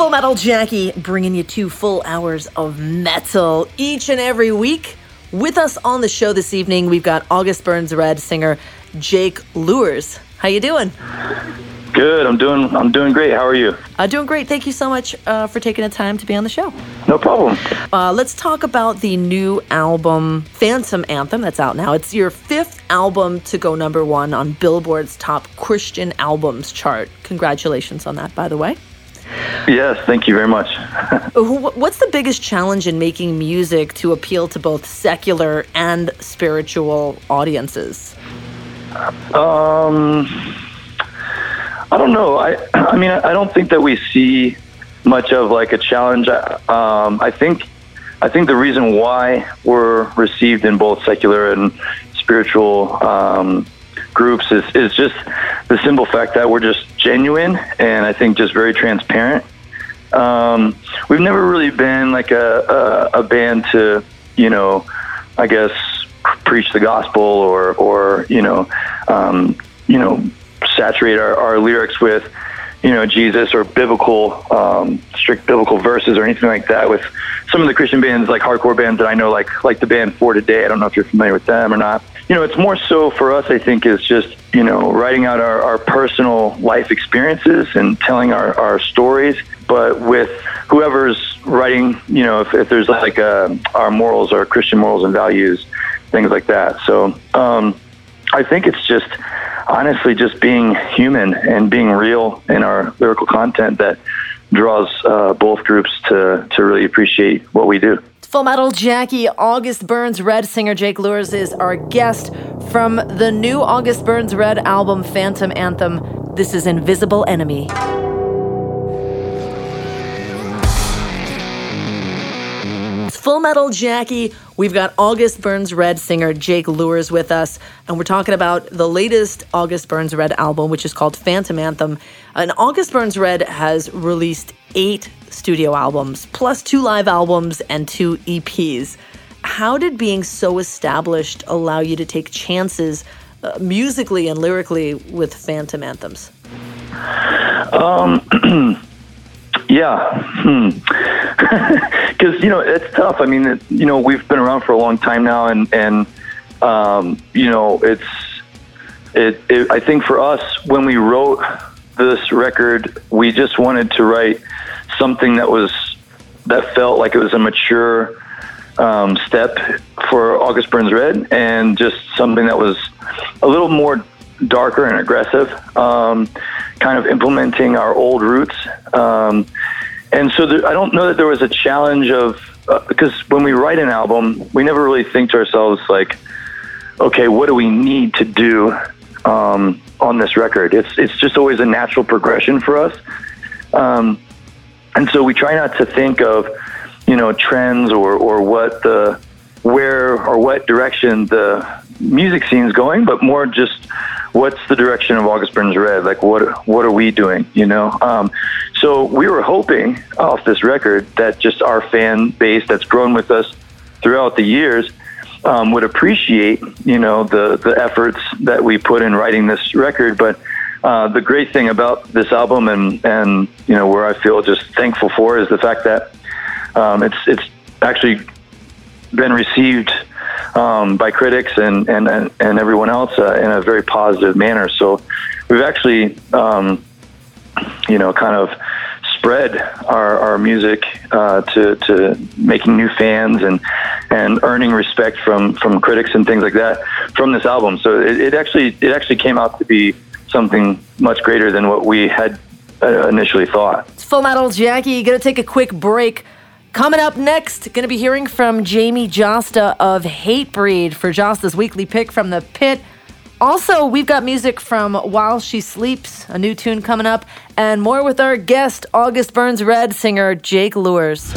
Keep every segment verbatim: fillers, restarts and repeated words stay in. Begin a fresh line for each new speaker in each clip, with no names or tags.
Full Metal Jackie, bringing you two full hours of metal each and every week. With us on the show this evening, we've got August Burns Red singer Jake Luers. How you doing?
Good. I'm doing. I'm doing great. How are you?
Uh, doing great. Thank you so much uh, for taking the time to be on the show.
No problem.
Uh, let's talk about the new album, Phantom Anthem, that's out now. It's your fifth album to go number one on Billboard's top Christian albums chart. Congratulations on that, by the way.
Yes, thank you very much.
What's the biggest challenge in making music to appeal to both secular and spiritual audiences?
Um, I don't know. I, I mean, I don't think that we see much of like a challenge. Um, I think, I think the reason why we're received in both secular and spiritual um, groups is, is just the simple fact that we're just genuine and I think just very transparent. Um, we've never really been like a, a, a band to, you know, I guess, preach the gospel or, or you know, um, you know, saturate our, our lyrics with, you know, Jesus or biblical, um, strict biblical verses or anything like that. With some of the Christian bands, like hardcore bands that I know, like like the band For Today. I don't know if you're familiar with them or not. You know, it's more so for us, I think, is just, you know, writing out our, our personal life experiences and telling our, our stories, but with whoever's writing, you know, if, if there's like uh, our morals, our Christian morals and values, things like that. So um, I think it's just, honestly, just being human and being real in our lyrical content that draws uh, both groups to, to really appreciate what we do.
Full Metal Jackie, August Burns Red singer Jake Luers is our guest from the new August Burns Red album, Phantom Anthem. This is Invisible Enemy. Full Metal Jackie, we've got August Burns Red singer Jake Luers with us, and we're talking about the latest August Burns Red album, which is called Phantom Anthem. And August Burns Red has released eight studio albums, plus two live albums and two E Ps. How did being so established allow you to take chances uh, musically and lyrically with Phantom Anthems?
Um... Yeah, because, hmm. you know, it's tough. I mean, it, you know, we've been around for a long time now, and, and um, you know, it's, it, it, I think for us, when we wrote this record, we just wanted to write something that was, that felt like it was a mature um, step for August Burns Red, and just something that was a little more darker and aggressive, um, kind of implementing our old roots. Um, and so there, I don't know that there was a challenge of, uh, because when we write an album, we never really think to ourselves like, okay, what do we need to do um, on this record? It's it's just always a natural progression for us. Um, and so we try not to think of, you know, trends or, or what the, where or what direction the music scene's going, but more just what's the direction of August Burns Red? Like, what what are we doing, you know? Um, so we were hoping off this record that just our fan base that's grown with us throughout the years um, would appreciate, you know, the, the efforts that we put in writing this record. But uh, the great thing about this album and, and, you know, where I feel just thankful for is the fact that um, it's it's actually been received Um, by critics and, and, and everyone else uh, in a very positive manner. So we've actually, um, you know, kind of spread our, our music uh, to, to making new fans and, and earning respect from, from critics and things like that from this album. So it, it actually it actually came out to be something much greater than what we had uh, initially thought.
It's Full Metal Jackie. Gonna take a quick break. Coming up next, going to be hearing from Jamie Josta of Hatebreed for Josta's weekly pick from the pit. Also, we've got music from While She Sleeps, a new tune coming up, and more with our guest, August Burns Red singer Jake Luers.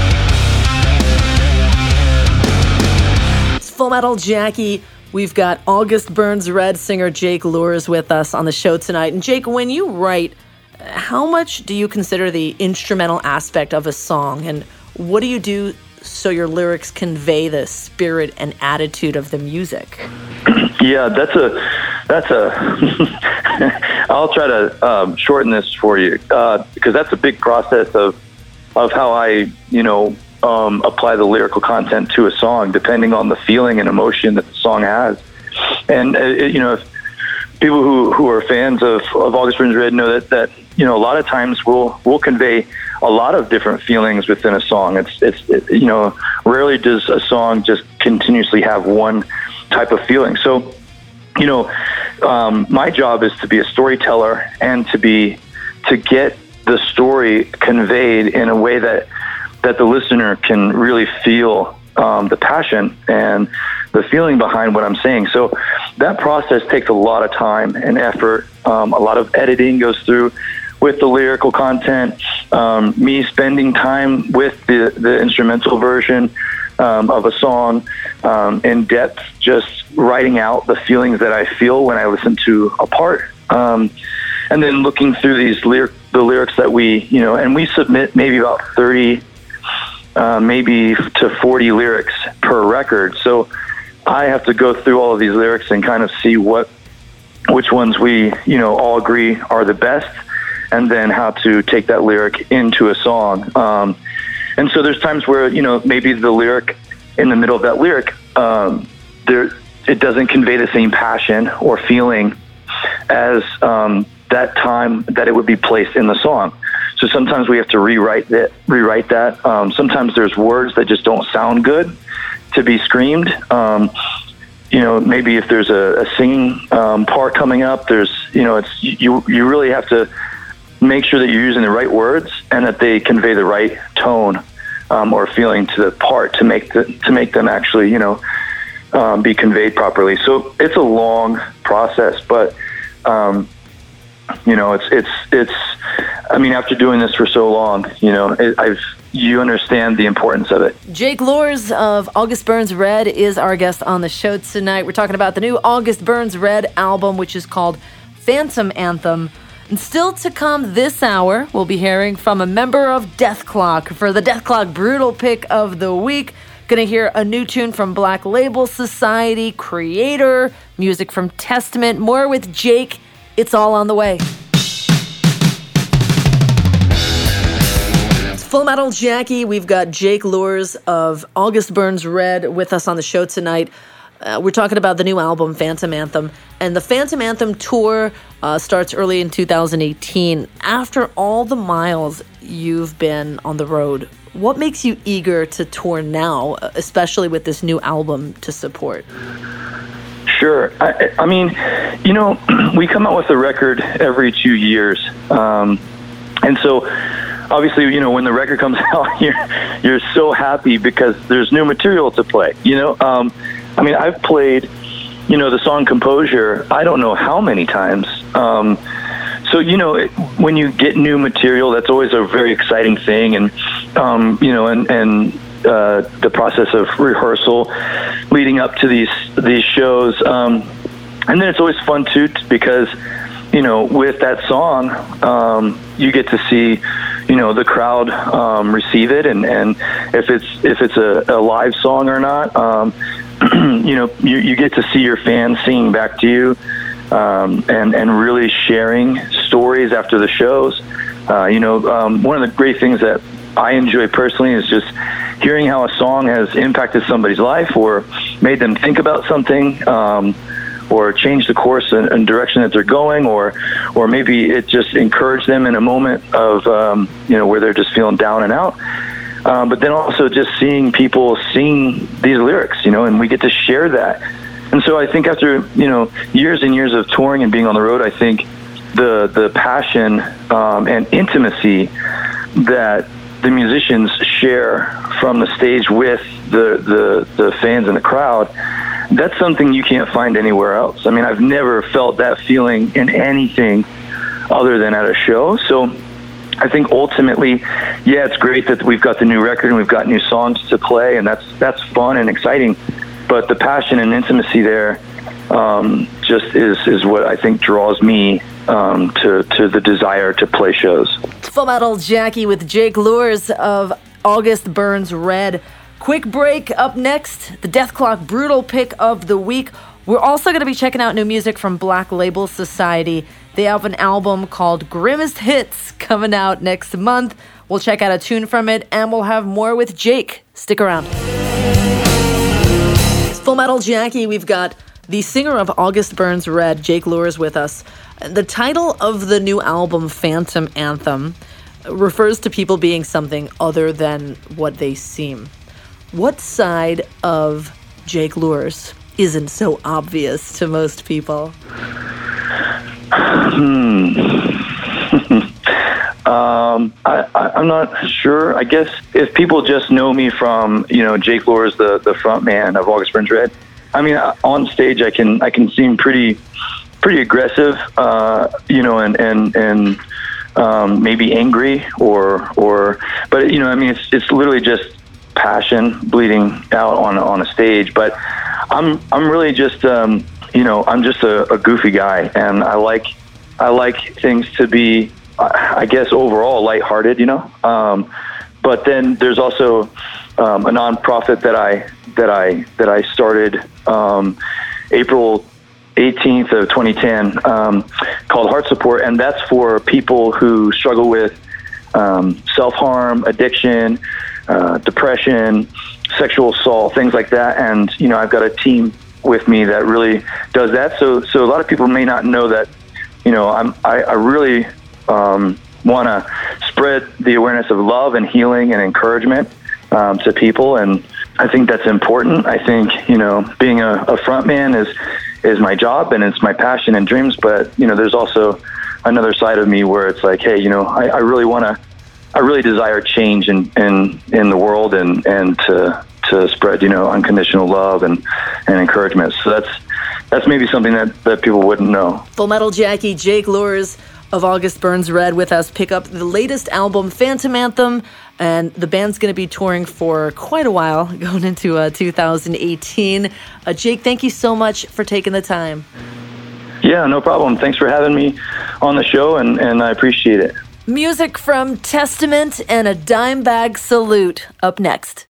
It's Full Metal Jackie. We've got August Burns Red singer Jake Luers with us on the show tonight. And Jake, when you write, how much do you consider the instrumental aspect of a song, and what do you do so your lyrics convey the spirit and attitude of the music?
Yeah, that's a that's a I'll try to um, shorten this for you uh, because that's a big process of of how I, you know, um, apply the lyrical content to a song, depending on the feeling and emotion that the song has. And uh, it, you know, if people who, who are fans of, of August Burns Red know that that you know a lot of times we'll we'll convey a lot of different feelings within a song. It's it's it, you know rarely does a song just continuously have one type of feeling. So, you know, um, my job is to be a storyteller and to be to get the story conveyed in a way that that the listener can really feel um, the passion and the feeling behind what I'm saying. So that process takes a lot of time and effort. Um, a lot of editing goes through with the lyrical content. Um, me spending time with the the instrumental version Um, of a song um, in depth, just writing out the feelings that I feel when I listen to a part, um, and then looking through these lyric the lyrics that we you know, and we submit maybe about thirty, uh, maybe to forty lyrics per record. So I have to go through all of these lyrics and kind of see what which ones we you know all agree are the best, and then how to take that lyric into a song. Um, And so there's times where, you know, maybe the lyric in the middle of that lyric, um, there it doesn't convey the same passion or feeling as um, that time that it would be placed in the song. So sometimes we have to rewrite that. Rewrite that. Um, sometimes there's words that just don't sound good to be screamed. Um, you know, maybe if there's a, a singing um, part coming up, there's, you know, it's you you really have to make sure that you're using the right words and that they convey the right tone um, or feeling to the part to make the, to make them actually, you know, um, be conveyed properly. So it's a long process, but um, you know, it's it's it's. I mean, after doing this for so long, you know, it, I've you understand the importance of it.
Jake Luhrs of August Burns Red is our guest on the show tonight. We're talking about the new August Burns Red album, which is called Phantom Anthem. And still to come this hour, we'll be hearing from a member of Dethklok for the Dethklok Brutal Pick of the Week. Gonna hear a new tune from Black Label Society, Creator, music from Testament, more with Jake. It's all on the way. It's Full Metal Jackie. We've got Jake Luhrs of August Burns Red with us on the show tonight. Uh, we're talking about the new album, Phantom Anthem. And the Phantom Anthem tour uh, starts early in two thousand eighteen. After all the miles you've been on the road, what makes you eager to tour now, especially with this new album to support?
Sure. I, I mean, you know, we come out with a record every two years. Um, and so, obviously, you know, when the record comes out, you're, you're so happy because there's new material to play, you know? Um, I mean, I've played, you know, the song Composure, I don't know how many times. Um, so, you know, it, when you get new material, that's always a very exciting thing. And, um, you know, and, and uh, the process of rehearsal leading up to these, these shows. Um, and then it's always fun, too, because, you know, with that song, um, you get to see, you know, the crowd um, receive it. And, and if it's if it's a, a live song or not, um, you know, you, you get to see your fans singing back to you um, and, and really sharing stories after the shows. Uh, you know, um, one of the great things that I enjoy personally is just hearing how a song has impacted somebody's life or made them think about something um, or changed the course and, and direction that they're going, or or maybe it just encouraged them in a moment of, um, you know, where they're just feeling down and out. Um, but then also just seeing people sing these lyrics, you know, and we get to share that. And so I think after, you know, years and years of touring and being on the road, I think the the passion um, and intimacy that the musicians share from the stage with the, the, the fans and the crowd, that's something you can't find anywhere else. I mean, I've never felt that feeling in anything other than at a show. So I think ultimately, yeah, it's great that we've got the new record and we've got new songs to play, and that's that's fun and exciting. But the passion and intimacy there um, just is is what I think draws me um, to to the desire to play shows.
Full Metal Jackie with Jake Luhrs of August Burns Red. Quick break up next. The Dethklok Brutal Pick of the Week. We're also going to be checking out new music from Black Label Society. They have an album called Grimmest Hits coming out next month. We'll check out a tune from it, and we'll have more with Jake. Stick around. It's Full Metal Jackie. We've got the singer of August Burns Red, Jake Luhrs, with us. The title of the new album, Phantom Anthem, refers to people being something other than what they seem. What side of Jake Luhrs isn't so obvious to most people?
Hmm. um, I, I, I'm not sure. I guess if people just know me from, you know, Jake Luhrs, the the front man of August Burns Red, I mean, on stage I can I can seem pretty pretty aggressive, uh, you know, and and and um, maybe angry or or, but you know, I mean, it's it's literally just passion bleeding out on on a stage. But I'm I'm really just um, you know, I'm just a, a goofy guy, and I like I like things to be, I guess, overall lighthearted, you know. Um, but then there's also um, a nonprofit that I that I that I started um, April eighteenth of twenty ten um, called Heart Support, and that's for people who struggle with um, self-harm, addiction, uh, depression, sexual assault, things like that. And you know, I've got a team with me that really does that. So, so a lot of people may not know that. You know, I'm I, I really um, want to spread the awareness of love and healing and encouragement um, to people, and I think that's important. I think, you know, being a, a front man is is my job and it's my passion and dreams. But you know, there's also another side of me where it's like, hey, you know, I, I really want to, I really desire change in, in, in the world and, and to to spread, you know, unconditional love and, and encouragement. So that's that's maybe something that, that people wouldn't know.
Full Metal Jackie, Jake Luhrs of August Burns Red with us. Pick up the latest album, Phantom Anthem, and the band's going to be touring for quite a while, going into uh, two thousand eighteen. Uh, Jake, thank you so much for taking the time.
Yeah, no problem. Thanks for having me on the show, and, and I appreciate it.
Music from Testament and a Dimebag Salute up next.